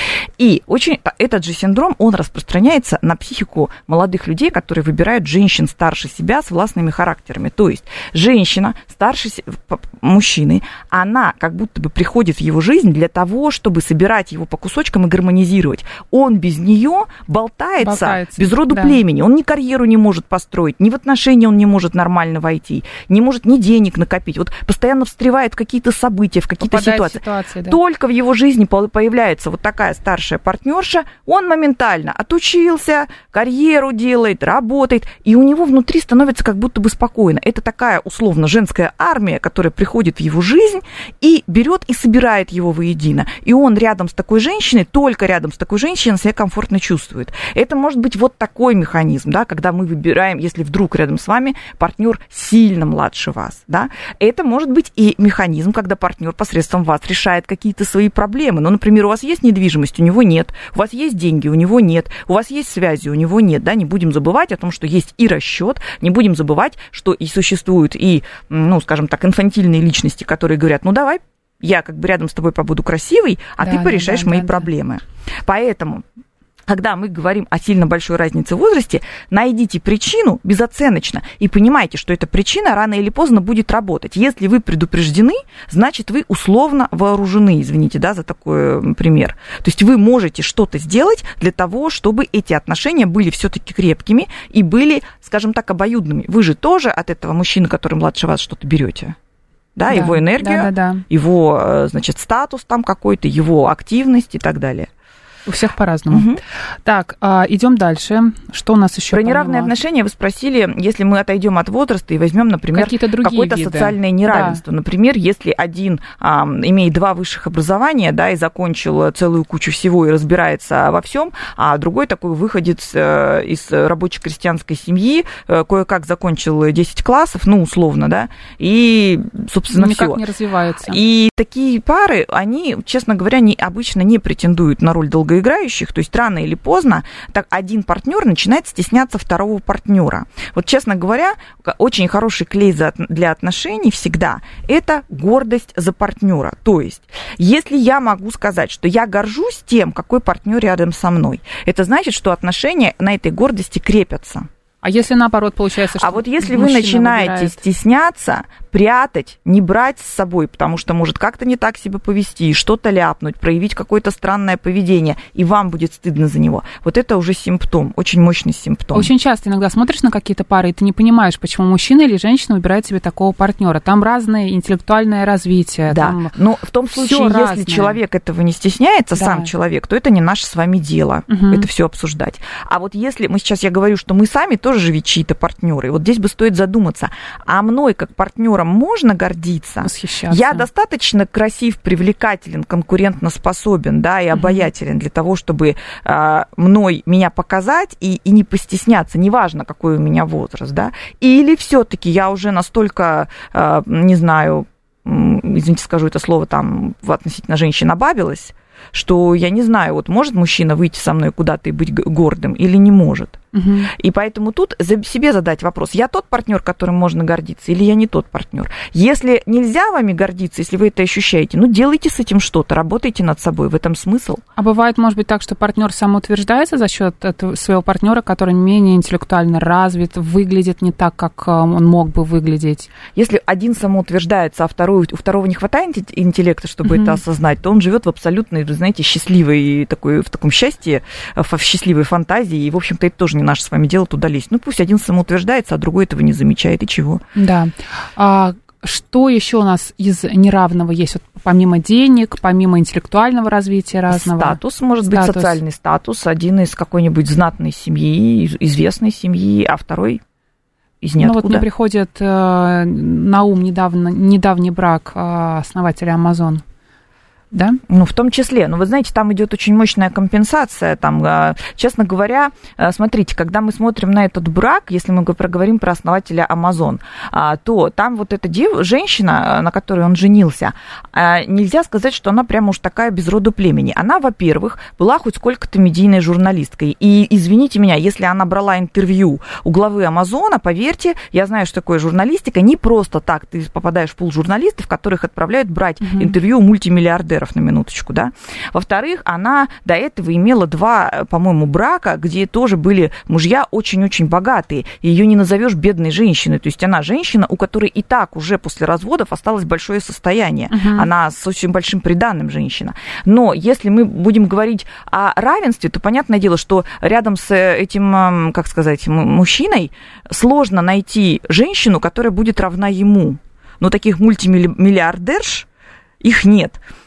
И очень, этот же синдром, он распространяется на психику молодых людей, которые выбирают женщин старше себя с властными характерами. То есть женщина старше мужчины, она как будто бы приходит в его жизнь для того, чтобы собирать его по кусочкам и гармонизировать. Он без нее болтается, болтается без роду да. племени. Он ни карьеру не может построить, ни в отношения он не может нормально войти, не может ни денег накопить. Вот постоянно встревает в какие-то события, в какие-то Попадает ситуации. В ситуации да. Только в его жизни появляется вот такая старшая старшая партнерша, он моментально отучился, карьеру делает, работает, и у него внутри становится как будто бы спокойно. Это такая условно женская армия, которая приходит в его жизнь и берет и собирает его воедино. И он рядом с такой женщиной, только рядом с такой женщиной себя комфортно чувствует. Это может быть вот такой механизм, да, когда мы выбираем, если вдруг рядом с вами партнер сильно младше вас, да. Это может быть и механизм, когда партнер посредством вас решает какие-то свои проблемы. Ну, например, у вас есть недвижимость, у него нет. У вас есть деньги, у него нет. У вас есть связи, у него нет. Да? Не будем забывать о том, что есть и расчет. Не будем забывать, что и существуют и, ну, скажем так, инфантильные личности, которые говорят, ну, давай, я как бы рядом с тобой побуду красивой, а да, ты порешаешь да, да, мои да, проблемы. Да. Поэтому... Когда мы говорим о сильно большой разнице в возрасте, найдите причину безоценочно и понимайте, что эта причина рано или поздно будет работать. Если вы предупреждены, значит, вы условно вооружены, извините, да, за такой пример. То есть вы можете что-то сделать для того, чтобы эти отношения были все-таки крепкими и были, скажем так, обоюдными. Вы же тоже от этого мужчины, который младше вас, что-то берете. Да, да, его энергию, да, да, да. его, значит, статус там какой-то, его активность и так далее. У всех по-разному. Угу. Так, идем дальше. Что у нас еще? Про помимо... неравные отношения вы спросили, если мы отойдем от возраста и возьмем, например, какое-то виды. Социальное неравенство. Да. Например, если один а, имеет два высших образования, да, и закончил целую кучу всего и разбирается во всем, а другой такой выходец а, из рабоче-крестьянской семьи, а, кое-как закончил десять классов, ну, условно, да, и, собственно, никак всё. не развивается. И такие пары, они, честно говоря, не, обычно не претендуют на роль долгоиграющих, играющих, то есть рано или поздно так один партнер начинает стесняться второго партнера. Вот, честно говоря, очень хороший клей для отношений всегда это гордость за партнера. То есть, если я могу сказать, что я горжусь тем, какой партнер рядом со мной, это значит, что отношения на этой гордости крепятся. А если наоборот получается, что А вот если вы начинаете выбирает... стесняться, прятать, не брать с собой, потому что может как-то не так себя повести, что-то ляпнуть, проявить какое-то странное поведение, и вам будет стыдно за него, вот это уже симптом, очень мощный симптом. Очень часто иногда смотришь на какие-то пары, и ты не понимаешь, почему мужчина или женщина выбирает себе такого партнера. Там разное интеллектуальное развитие. Да, там но в том случае, если разное. Человек этого не стесняется, да. сам человек, то это не наше с вами дело, угу. это все обсуждать. А вот если, мы сейчас я говорю, что мы сами тоже же ведь чьи-то партнеры, вот здесь бы стоит задуматься, а мной как партнером можно гордиться? Восхищаться. Я достаточно красив, привлекателен, конкурентоспособен, да, и обаятелен для того, чтобы а, мной меня показать и, и не постесняться, неважно, какой у меня возраст, да, или все-таки я уже настолько, а, не знаю, извините, скажу это слово, там, относительно женщин обабилась, что я не знаю, вот может мужчина выйти со мной куда-то и быть гордым или не может. Угу. И поэтому тут себе задать вопрос, я тот партнер, которым можно гордиться, или я не тот партнер. Если нельзя вами гордиться, если вы это ощущаете, ну делайте с этим что-то, работайте над собой, в этом смысл. А бывает, может быть, так, что партнер самоутверждается за счет своего партнера, который менее интеллектуально развит, выглядит не так, как он мог бы выглядеть. Если один самоутверждается, а второй, у второго не хватает интеллекта, чтобы угу. это осознать, то он живет в абсолютной, вы знаете, счастливой такой, в таком счастье, в счастливой фантазии, и, в общем-то, это тоже не наше с вами дело туда лезть. Ну, пусть один самоутверждается, а другой этого не замечает, и чего. Да. А что еще у нас из неравного есть? Вот помимо денег, помимо интеллектуального развития разного? Статус, может статус. быть, социальный статус. Один из какой-нибудь знатной семьи, известной семьи, а второй из ниоткуда. Ну, вот мне приходит э, на ум недавно, недавний брак э, основателя Amazon. Да? Ну, в том числе. Но вы знаете, там идет очень мощная компенсация. Там, честно говоря, смотрите, когда мы смотрим на этот брак, если мы проговорим про основателя Amazon, то там вот эта дев... женщина, на которой он женился, нельзя сказать, что она прямо уж такая без роду племени. Она, во-первых, была хоть сколько-то медийной журналисткой. И, извините меня, если она брала интервью у главы Амазона, поверьте, я знаю, что такое журналистика, не просто так ты попадаешь в пул журналистов, которых отправляют брать угу. интервью у мультимиллиардеров, на минуточку, да. Во-вторых, она до этого имела два, по-моему, брака, где тоже были мужья очень-очень богатые. Ее не назовешь бедной женщиной. То есть она женщина, у которой и так уже после разводов осталось большое состояние. Uh-huh. Она с очень большим приданым женщина. Но если мы будем говорить о равенстве, то понятное дело, что рядом с этим, как сказать, мужчиной сложно найти женщину, которая будет равна ему. Но таких мультимиллиардерш их нет.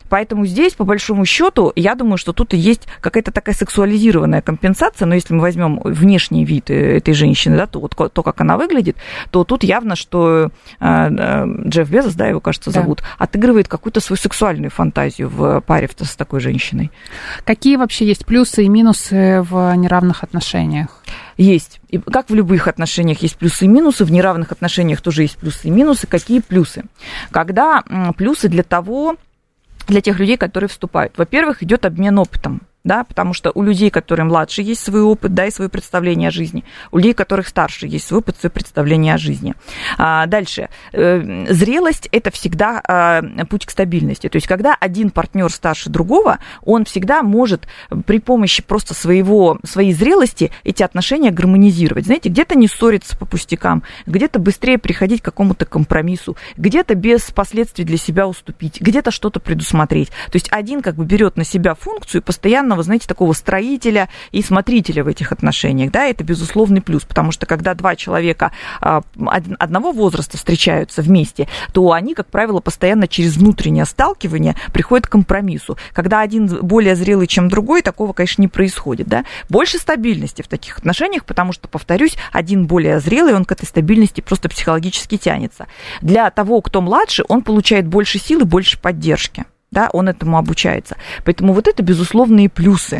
Поэтому здесь, по большому счету, я думаю, что тут и есть какая-то такая сексуализированная компенсация, но если мы возьмем внешний вид этой женщины, да, то вот то, как она выглядит, то тут явно, что э, Джефф Безос, да, его, кажется, зовут, да. отыгрывает какую-то свою сексуальную фантазию в паре с такой женщиной. Какие вообще есть плюсы и минусы в неравных отношениях? Есть. И как в любых отношениях есть плюсы и минусы, в неравных отношениях тоже есть плюсы и минусы. Какие плюсы? Когда плюсы для того, для тех людей, которые вступают. Во-первых, идет обмен опытом. Да, потому что у людей, которые младше, есть свой опыт, да, и свое представление о жизни. У людей, которых старше, есть свой опыт, свое представление о жизни. А, дальше. Э, зрелость – это всегда э, путь к стабильности. То есть, когда один партнер старше другого, он всегда может при помощи просто своего, своей зрелости эти отношения гармонизировать. Знаете, где-то не ссориться по пустякам, где-то быстрее приходить к какому-то компромиссу, где-то без последствий для себя уступить, где-то что-то предусмотреть. То есть, один как бы берет на себя функцию постоянно, вы знаете, такого строителя и смотрителя в этих отношениях, да, это безусловный плюс, потому что когда два человека одного возраста встречаются вместе, то они, как правило, постоянно через внутреннее сталкивание приходят к компромиссу. Когда один более зрелый, чем другой, такого, конечно, не происходит, да. Больше стабильности в таких отношениях, потому что, повторюсь, один более зрелый, он к этой стабильности просто психологически тянется. Для того, кто младше, он получает больше сил и больше поддержки. Да, он этому обучается. Поэтому вот это безусловные плюсы.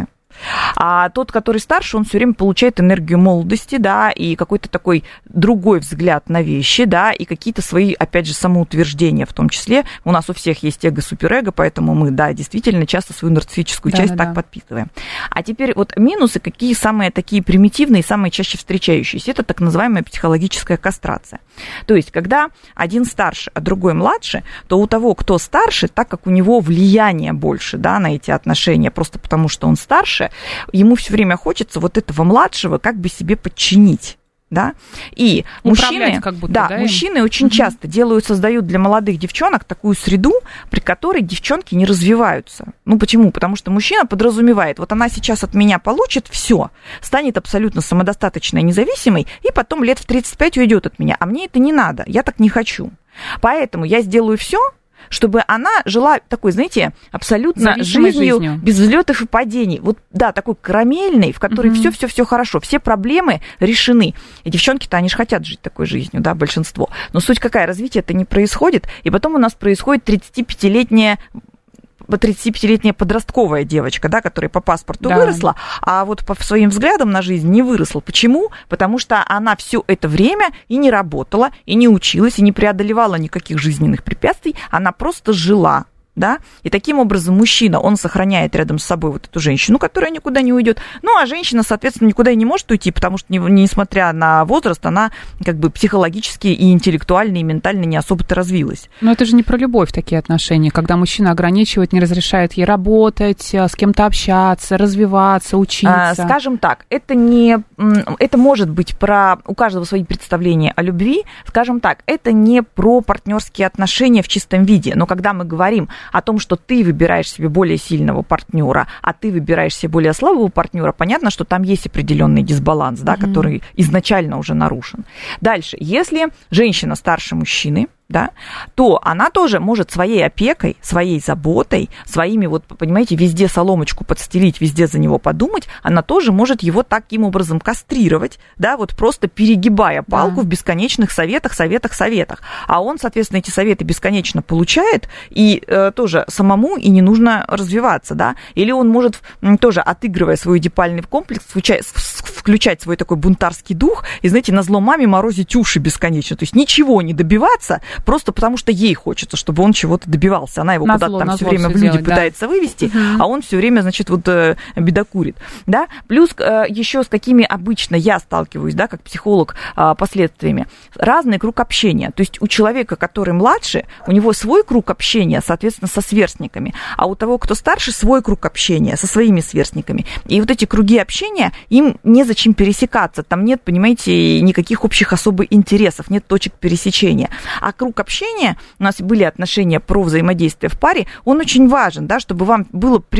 А тот, который старше, он все время получает энергию молодости, да, и какой-то такой другой взгляд на вещи, да, и какие-то свои, опять же, самоутверждения в том числе. У нас у всех есть эго-суперэго, поэтому мы, да, действительно часто свою нарциссическую да, часть да, так да. подпитываем. А теперь вот минусы, какие самые такие примитивные, самые чаще встречающиеся. Это так называемая психологическая кастрация. То есть, когда один старше, а другой младше, то у того, кто старше, так как у него влияние больше, да, на эти отношения, просто потому что он старше, ему все время хочется вот этого младшего как бы себе подчинить. Да? И мужчины, как будто, да, да, мужчины очень часто делают, создают для молодых девчонок такую среду, при которой девчонки не развиваются. Ну почему? Потому что мужчина подразумевает, вот она сейчас от меня получит все, станет абсолютно самодостаточной, независимой, и потом лет в тридцать пять уйдет от меня. А мне это не надо, я так не хочу. Поэтому я сделаю все, чтобы она жила такой, знаете, абсолютно жизнью, жизнью без взлетов и падений. Вот, да, такой карамельной, в которой угу. все-все-все хорошо, все проблемы решены. И девчонки-то, они же хотят жить такой жизнью, да, большинство. Но суть какая, развитие это не происходит, и потом у нас происходит тридцатипятилетняя тридцатипятилетняя подростковая девочка, да, которая по паспорту да. выросла, а вот по своим взглядам на жизнь не выросла. Почему? Потому что она все это время и не работала, и не училась, и не преодолевала никаких жизненных препятствий, она просто жила. Да? И таким образом мужчина, он сохраняет рядом с собой вот эту женщину, которая никуда не уйдет. Ну, а женщина, соответственно, никуда и не может уйти, потому что, несмотря на возраст, она как бы психологически и интеллектуально, и ментально не особо-то развилась. Но это же не про любовь, такие отношения, когда мужчина ограничивает, не разрешает ей работать, с кем-то общаться, развиваться, учиться. А, скажем так, это не... Это может быть про... У каждого свои представления о любви. Скажем так, это не про партнерские отношения в чистом виде. Но когда мы говорим о том, что ты выбираешь себе более сильного партнера, а ты выбираешь себе более слабого партнера, понятно, что там есть определенный дисбаланс, да, mm-hmm. который изначально уже нарушен. Дальше, если женщина старше мужчины, да, то она тоже может своей опекой, своей заботой, своими, вот, понимаете, везде соломочку подстелить, везде за него подумать, она тоже может его таким образом кастрировать, да, вот просто перегибая палку да. в бесконечных советах, советах, советах. А он, соответственно, эти советы бесконечно получает, и э, тоже самому и не нужно развиваться, да. Или он может, тоже отыгрывая свой эдипальный комплекс, включать, включать свой такой бунтарский дух, и, знаете, назло маме морозить уши бесконечно, то есть ничего не добиваться, просто потому что ей хочется, чтобы он чего-то добивался. Она его на куда-то зло, там все время в люди делать, пытается да. вывести, угу. а он все время, значит, вот э, бедокурит. Да? Плюс э, еще с какими обычно я сталкиваюсь, да, как психолог, э, последствиями. Разный круг общения. То есть у человека, который младше, у него свой круг общения, соответственно, со сверстниками, а у того, кто старше, свой круг общения со своими сверстниками. И вот эти круги общения, им незачем пересекаться. Там нет, понимаете, никаких общих особых интересов, нет точек пересечения. А круг общения, у нас были отношения про взаимодействие в паре, он очень важен, да, чтобы вам было при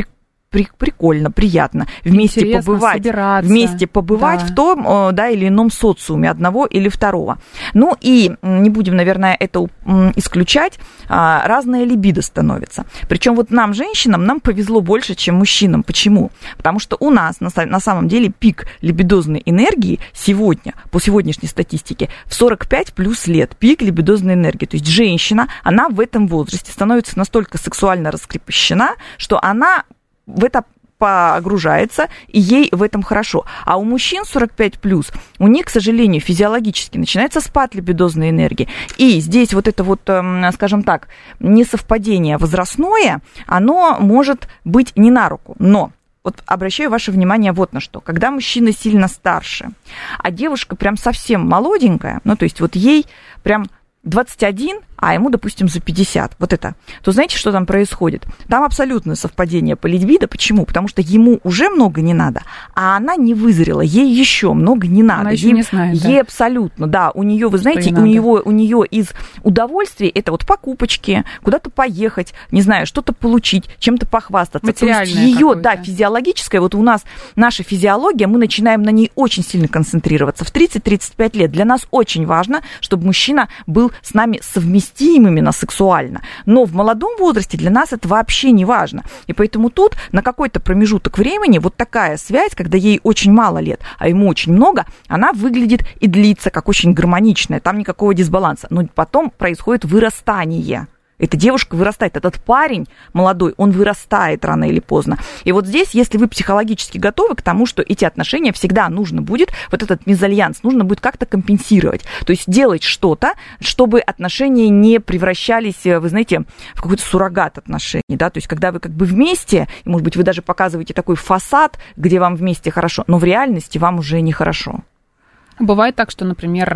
прикольно, приятно вместе Интересно побывать, собираться. вместе побывать Да. в том, да, или ином социуме одного или второго. Ну и не будем, наверное, это исключать, разная либидо становится. Причем вот нам, женщинам, нам повезло больше, чем мужчинам. Почему? Потому что у нас на, на самом деле пик либидозной энергии сегодня, по сегодняшней статистике, в сорок пять плюс лет пик либидозной энергии. То есть женщина, она в этом возрасте становится настолько сексуально раскрепощена, что она в это погружается, и ей в этом хорошо. А у мужчин сорок пять плюс, у них, к сожалению, физиологически начинается спад либидозной энергии. И здесь вот это вот, скажем так, несовпадение возрастное, оно может быть не на руку. Но вот обращаю ваше внимание вот на что. Когда мужчина сильно старше, а девушка прям совсем молоденькая, ну, то есть вот ей прям двадцать один, а ему, допустим, за пятьдесят, вот это, то знаете, что там происходит? Там абсолютное совпадение по либидо. Почему? Потому что ему уже много не надо, а она не вызрела, ей еще много не надо. Она еще ей, не знает, да? Ей абсолютно, да, у нее, вы знаете, у нее, у нее из удовольствий это вот покупочки, куда-то поехать, не знаю, что-то получить, чем-то похвастаться. Материальное то есть ее, какое-то. да, физиологическое, вот у нас наша физиология, мы начинаем на ней очень сильно концентрироваться. В тридцать-тридцать пять лет для нас очень важно, чтобы мужчина был с нами совместим именно сексуально. Но в молодом возрасте для нас это вообще не важно. И поэтому тут на какой-то промежуток времени вот такая связь, когда ей очень мало лет, а ему очень много, она выглядит и длится как очень гармоничная. Там никакого дисбаланса. Но потом происходит вырастание. Эта девушка вырастает, этот парень молодой, он вырастает рано или поздно. И вот здесь, если вы психологически готовы к тому, что эти отношения всегда нужно будет, вот этот мезальянс, нужно будет как-то компенсировать. То есть делать что-то, чтобы отношения не превращались, вы знаете, в какой-то суррогат отношений, да, то есть когда вы как бы вместе, и, может быть, вы даже показываете такой фасад, где вам вместе хорошо, но в реальности вам уже нехорошо. Бывает так, что, например,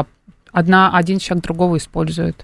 одна, один человек другого использует.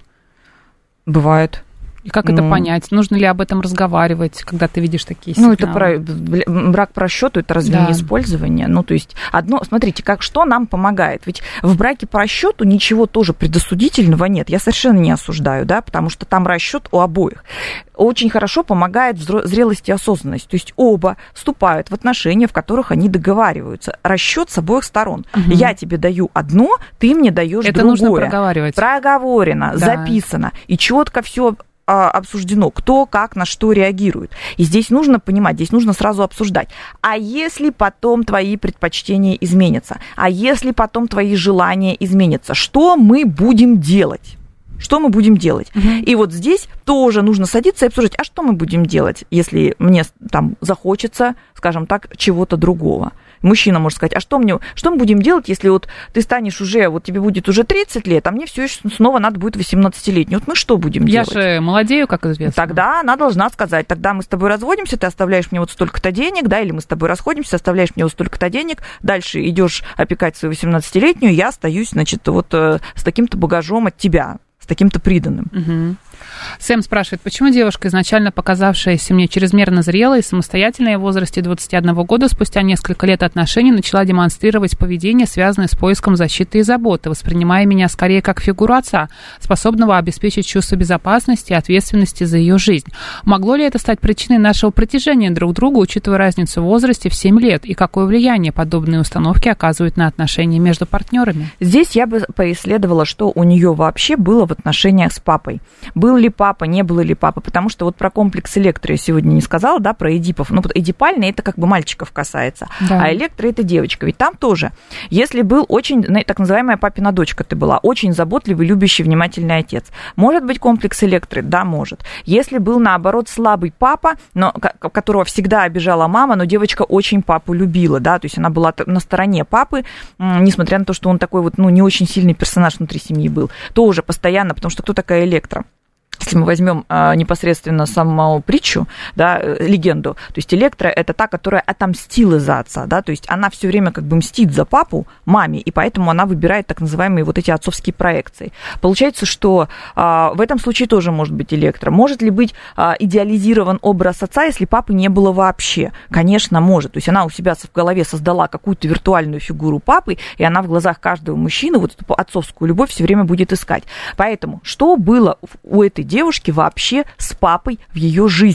Бывает. И как ну, это понять? Нужно ли об этом разговаривать, когда ты видишь такие сигналы? Ну, это про, брак по расчету, это разве да. не использование? Ну, то есть, одно, смотрите, как, что нам помогает? Ведь в браке по расчету ничего тоже предосудительного нет. Я совершенно не осуждаю, да, потому что там расчет у обоих. Очень хорошо помогает зрелость и осознанность. То есть оба вступают в отношения, в которых они договариваются. Расчет с обоих сторон. Угу. Я тебе даю одно, ты мне даешь это другое. Это нужно проговаривать. Проговорено, да. записано. И четко все обсуждено, кто как на что реагирует. И здесь нужно понимать, здесь нужно сразу обсуждать. А если потом твои предпочтения изменятся? А если потом твои желания изменятся? Что мы будем делать? Что мы будем делать? Uh-huh. И вот здесь тоже нужно садиться и обсуждать, а что мы будем делать, если мне там захочется, скажем так, чего-то другого. Мужчина может сказать, а что, мне, что мы будем делать, если вот ты станешь уже, вот тебе будет уже тридцать лет, а мне все еще снова надо будет восемнадцатилетний. Вот мы что будем Я делать? Я же молодею, как известно. Тогда она должна сказать, тогда мы с тобой разводимся, ты оставляешь мне вот столько-то денег, да, или мы с тобой расходимся, оставляешь мне вот столько-то денег, дальше идешь опекать свою восемнадцатилетнюю, я остаюсь, значит, вот с таким-то багажом от тебя. С таким-то приданным. Угу. Сэм спрашивает, почему девушка, изначально показавшаяся мне чрезмерно зрелой и самостоятельной в возрасте двадцати одного года, спустя несколько лет отношений начала демонстрировать поведение, связанное с поиском защиты и заботы, воспринимая меня скорее как фигуру отца, способного обеспечить чувство безопасности и ответственности за ее жизнь. Могло ли это стать причиной нашего притяжения друг к другу, учитывая разницу в возрасте в семь лет, и какое влияние подобные установки оказывают на отношения между партнерами? Здесь я бы поисследовала, что у нее вообще было в отношениях с папой. Был ли папа, не было ли папа, потому что вот про комплекс электро я сегодня не сказала, да, про эдипов. Ну, эдипальный это как бы мальчиков касается, да. А электро это девочка. Ведь там тоже, если был очень, так называемая папина дочка ты была, очень заботливый, любящий, внимательный отец. Может быть комплекс электро? Да, может. Если был, наоборот, слабый папа, но, которого всегда обижала мама, но девочка очень папу любила, да, то есть она была на стороне папы, несмотря на то, что он такой вот, ну, не очень сильный персонаж внутри семьи был, тоже постоянно, потому что кто такая электро? Если мы возьмем а, непосредственно саму притчу, да, легенду, то есть электро это та, которая отомстила за отца, да, то есть она все время как бы мстит за папу, маме, и поэтому она выбирает так называемые вот эти отцовские проекции. Получается, что а, в этом случае тоже может быть электро. Может ли быть а, идеализирован образ отца, если папы не было вообще? Конечно, может. То есть она у себя в голове создала какую-то виртуальную фигуру папы, и она в глазах каждого мужчины вот эту отцовскую любовь все время будет искать. Поэтому что было у этой девушки вообще с папой в ее жизни?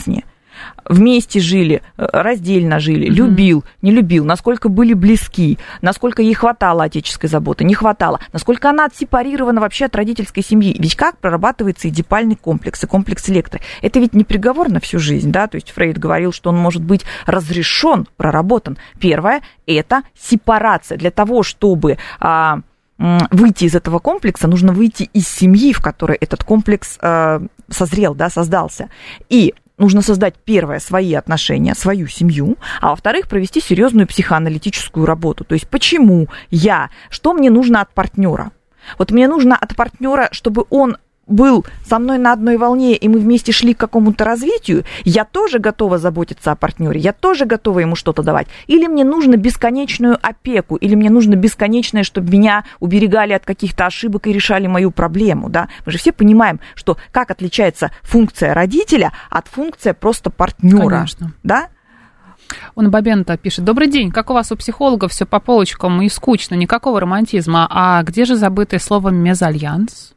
вместе жили, раздельно жили, mm-hmm. любил, не любил, насколько были близки, насколько ей хватало отеческой заботы, не хватало, насколько она отсепарирована вообще от родительской семьи. Ведь как прорабатывается эдипальный комплекс и комплекс Электро? Это ведь не приговор на всю жизнь, да, то есть Фрейд говорил, что он может быть разрешен, проработан. Первое – это сепарация. Для того, чтобы а, выйти из этого комплекса, нужно выйти из семьи, в которой этот комплекс а, созрел, да, создался. И нужно создать, первое, свои отношения, свою семью, а во-вторых, провести серьезную психоаналитическую работу. То есть почему я, что мне нужно от партнера? Вот мне нужно от партнера, чтобы он был со мной на одной волне, и мы вместе шли к какому-то развитию, я тоже готова заботиться о партнере, я тоже готова ему что-то давать. Или мне нужно бесконечную опеку, или мне нужно бесконечное, чтобы меня уберегали от каких-то ошибок и решали мою проблему, да? Мы же все понимаем, что как отличается функция родителя от функции просто партнера. Конечно. Да? Он Бабента пишет: добрый день, как у вас у психологов все по полочкам и скучно, никакого романтизма, а где же забытое слово мезальянс?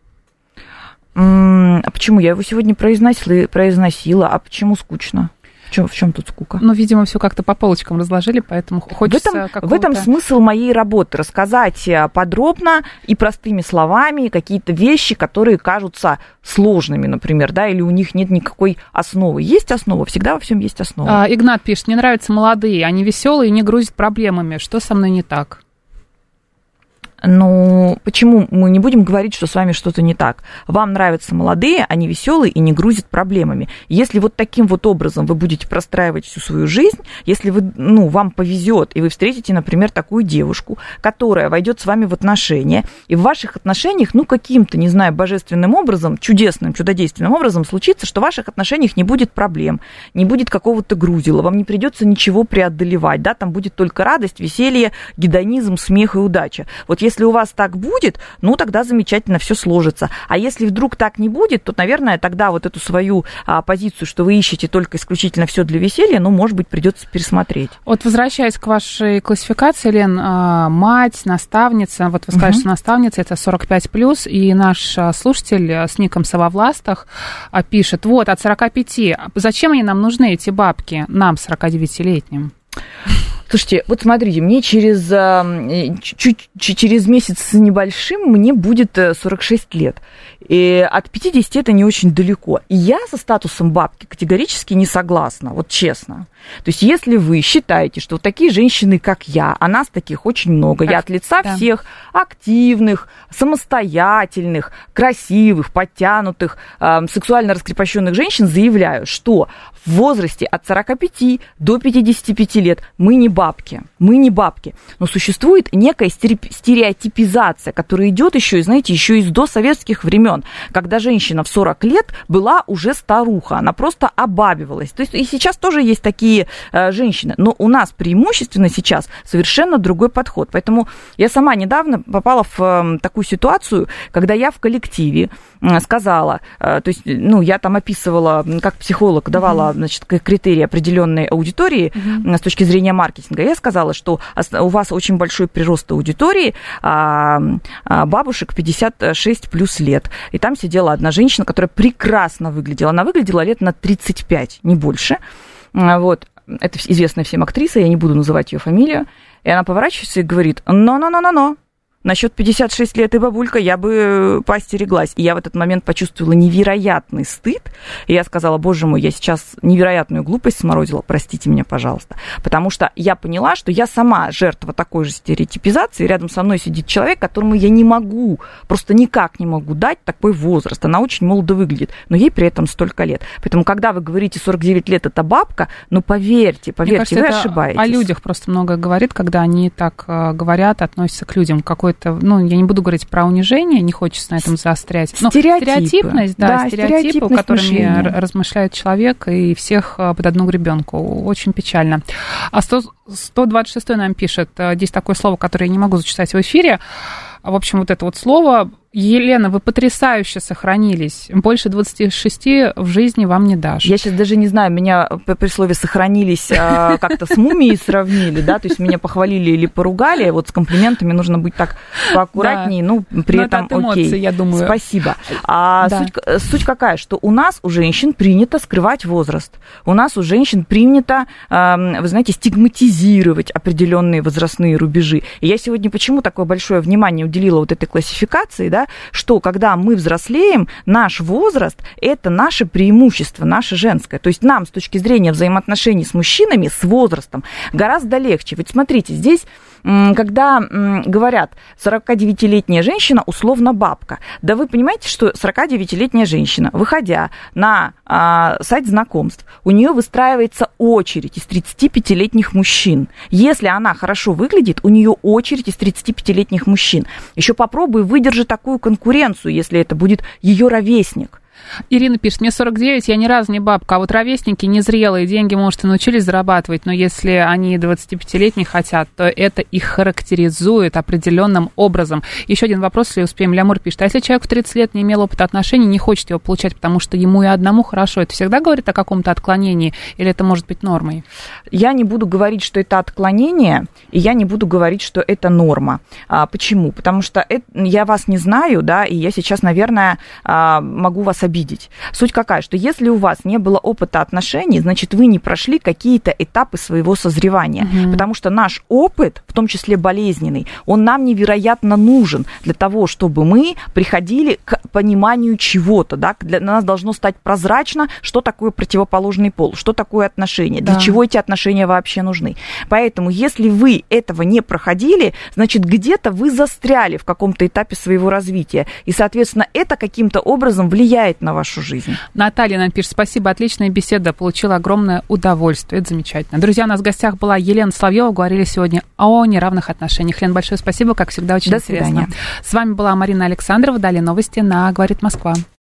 А почему? Я его сегодня произносила, произносила. А почему скучно? В чем, в чем тут скука? Ну, видимо, все как-то по полочкам разложили, поэтому хочется в этом, какого-то... В этом смысл моей работы. Рассказать подробно и простыми словами какие-то вещи, которые кажутся сложными, например, да, или у них нет никакой основы. Есть основа, всегда во всем есть основа. А, Игнат пишет: мне нравятся молодые, они веселые и не грузят проблемами. Что со мной не так? Ну, почему мы не будем говорить, что с вами что-то не так? Вам нравятся молодые, они веселые и не грузят проблемами. Если вот таким вот образом вы будете простраивать всю свою жизнь, если вы, ну, вам повезет, и вы встретите, например, такую девушку, которая войдет с вами в отношения, и в ваших отношениях, ну, каким-то, не знаю, божественным образом, чудесным, чудодейственным образом случится, что в ваших отношениях не будет проблем, не будет какого-то грузила, вам не придется ничего преодолевать, да, там будет только радость, веселье, гедонизм, смех и удача. Вот если Если у вас так будет, ну, тогда замечательно все сложится. А если вдруг так не будет, то, наверное, тогда вот эту свою а, позицию, что вы ищете только исключительно все для веселья, ну, может быть, придется пересмотреть. Вот возвращаясь к вашей классификации, Лен, мать, наставница, вот вы сказали, uh-huh. что наставница это сорок пять плюс, и наш слушатель с ником Сововластах пишет: вот, от сорока пяти, зачем они нам нужны, эти бабки, нам, сорокадевятилетним? Слушайте, вот смотрите, мне через, чуть, через месяц с небольшим мне будет сорок шесть лет. И от пятидесяти это не очень далеко. И я со статусом бабки категорически не согласна, вот честно. То есть если вы считаете, что вот такие женщины, как я, а нас таких очень много, я от лица да. всех активных, самостоятельных, красивых, подтянутых, э, сексуально раскрепощенных женщин заявляю, что в возрасте от сорока пяти до пятидесяти пяти лет мы не бабки, мы не бабки. Но существует некая стереотипизация, которая идет еще, знаете, еще из досоветских времен, когда женщина в сорок лет была уже старуха, она просто обабивалась. То есть и сейчас тоже есть такие э, женщины, но у нас преимущественно сейчас совершенно другой подход. Поэтому я сама недавно попала в э, такую ситуацию, когда я в коллективе э, сказала, э, то есть, ну, я там описывала, как психолог давала, mm-hmm. значит, критерии определенной аудитории mm-hmm. с точки зрения маркетинга. Я сказала, что у вас очень большой прирост аудитории а, а, бабушек пятьдесят шесть плюс лет. И там сидела одна женщина, которая прекрасно выглядела. Она выглядела лет на тридцать пять, не больше. Вот. Это известная всем актриса, я не буду называть ее фамилию. И она поворачивается и говорит: но-но-но-но-но. Насчет пятьдесят шесть лет и бабулька я бы поостереглась. И я в этот момент почувствовала невероятный стыд. И я сказала: боже мой, я сейчас невероятную глупость сморозила, простите меня, пожалуйста. Потому что я поняла, что я сама жертва такой же стереотипизации. Рядом со мной сидит человек, которому я не могу, просто никак не могу дать такой возраст. Она очень молодо выглядит, но ей при этом столько лет. Поэтому, когда вы говорите сорок девять лет, это бабка, ну, поверьте, поверьте, Мне кажется, вы это ошибаетесь. О людях просто много говорит, когда они так говорят, относятся к людям, какой ну, я не буду говорить про унижение, не хочется на этом заострять. Но стереотипность, да, да стереотипы, которыми мышления. размышляет человек, и всех под одну гребенку. Очень печально. А сто двадцать шестой нам пишет, здесь такое слово, которое я не могу зачитать в эфире. В общем, вот это вот слово Елена, вы потрясающе сохранились. Больше двадцати шести в жизни вам не дашь. Я сейчас даже не знаю, меня при слове «сохранились» как-то с мумией сравнили, да, то есть меня похвалили или поругали, вот с комплиментами нужно быть так поаккуратнее, да. ну, при Но этом это окей. Эмоции, я думаю. Спасибо. А да. суть, суть какая, что у нас, у женщин, принято скрывать возраст. У нас, у женщин, принято, вы знаете, стигматизировать определенные возрастные рубежи. И я сегодня почему такое большое внимание уделила вот этой классификации, да, что когда мы взрослеем, наш возраст – это наше преимущество, наше женское. То есть нам с точки зрения взаимоотношений с мужчинами, с возрастом, гораздо легче. Ведь смотрите, здесь, когда говорят сорокадевятилетняя женщина, условно бабка, да вы понимаете, что сорокадевятилетняя женщина, выходя на а, сайт знакомств, у нее выстраивается очередь из тридцатипятилетних мужчин. Если она хорошо выглядит, у нее очередь из тридцатипятилетних мужчин. Еще попробуй выдержи такую конкуренцию, если это будет ее ровесник. Ирина пишет, мне сорок девять, я ни разу не бабка, а вот ровесники незрелые, деньги, может, и научились зарабатывать, но если они двадцатипятилетние хотят, то это их характеризует определенным образом. Еще один вопрос, если успеем. Лямур пишет, а если человек в тридцать лет не имел опыта отношений, не хочет его получать, потому что ему и одному хорошо, это всегда говорит о каком-то отклонении или это может быть нормой? Я не буду говорить, что это отклонение, и я не буду говорить, что это норма. А, почему? Потому что это, я вас не знаю, да, и я сейчас, наверное, могу вас обидеть. Обидеть. Суть какая, что если у вас не было опыта отношений, значит, вы не прошли какие-то этапы своего созревания, mm-hmm. потому что наш опыт, в том числе болезненный, он нам невероятно нужен для того, чтобы мы приходили к пониманию чего-то, да, для нас должно стать прозрачно, что такое противоположный пол, что такое отношения, да. для чего эти отношения вообще нужны. Поэтому, если вы этого не проходили, значит, где-то вы застряли в каком-то этапе своего развития, и, соответственно, это каким-то образом влияет на вашу жизнь. Наталья нам пишет, спасибо, отличная беседа, получила огромное удовольствие, это замечательно. Друзья, у нас в гостях была Елена Соловьева, говорили сегодня о неравных отношениях. Лен, большое спасибо, как всегда, очень До интересно. Свидания. С вами была Марина Александрова, далее новости на «Говорит Москва».